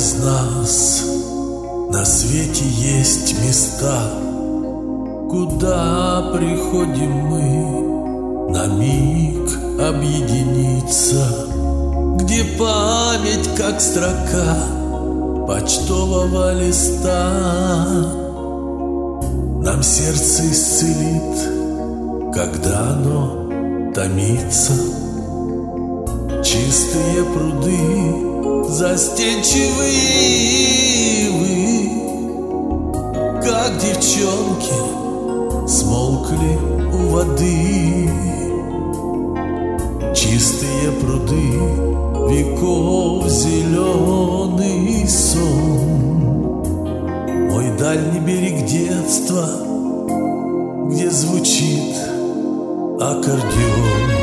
из нас на свете есть места, куда приходим мы на миг объединиться, где память, как строка почтового листа, нам сердце исцелит, когда оно томится. Чистые пруды, застенчивые ивы, как девчонки, смолкли у воды. Чистые пруды, веков зеленый сон, мой дальний берег детства, где звучит аккордеон.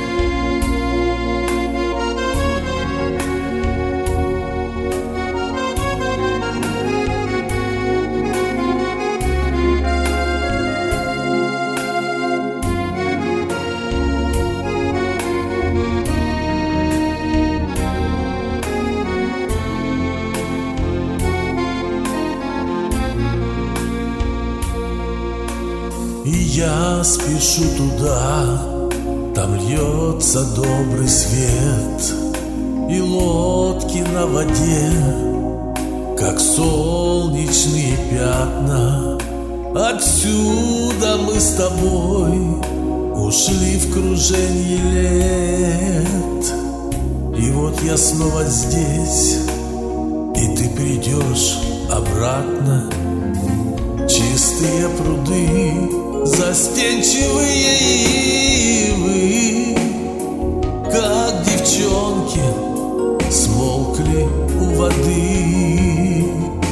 И я спешу туда, там льется добрый свет, и лодки на воде, как солнечные пятна. Отсюда мы с тобой ушли в круженье лет, и вот я снова здесь, и ты придешь обратно. Чистые пруды, застенчивые ивы, как девчонки, смолкли у воды.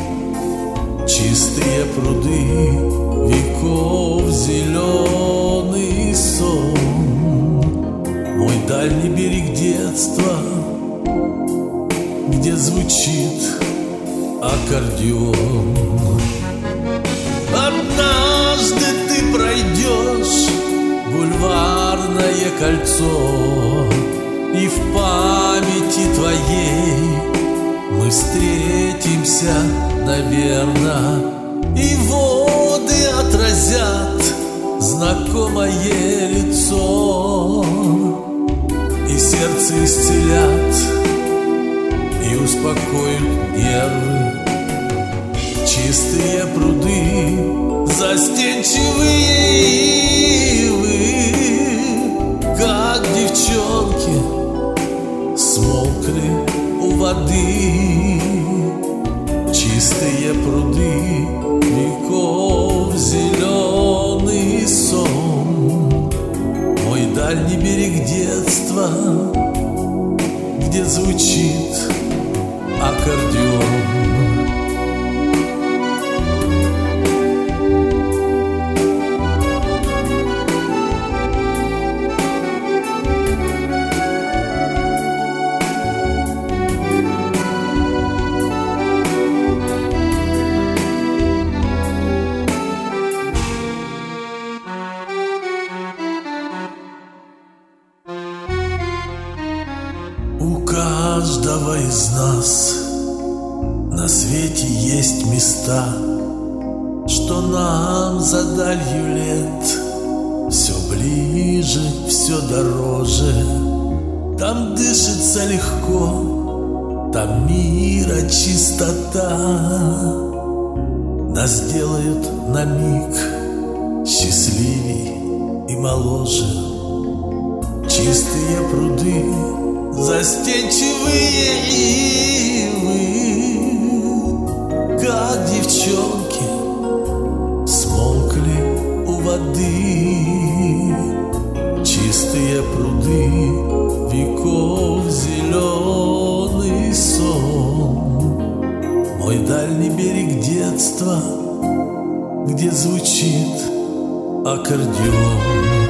Чистые пруды, веков зеленый сон, мой дальний берег детства, где звучит аккордеон. Однажды ты пройдешь бульварное кольцо, и в памяти твоей мы встретимся, наверно, и воды отразят знакомое лицо, и сердце исцелят, и успокоят нервы. Чистые пруды, застенчивые ивы, как девчонки, смолкли у воды. Чистые пруды, веков зеленый сон, мой дальний берег детства, где звучит аккордеон. У каждого из нас на свете есть места, что нам за далью лет все ближе, все дороже. Там дышится легко, там мира чистота, нас делают на миг счастливей и моложе. Чистые пруды, застенчивые ивы, как девчонки, смолкли у воды. Чистые пруды, веков зеленый сон, мой дальний берег детства, где звучит аккордеон.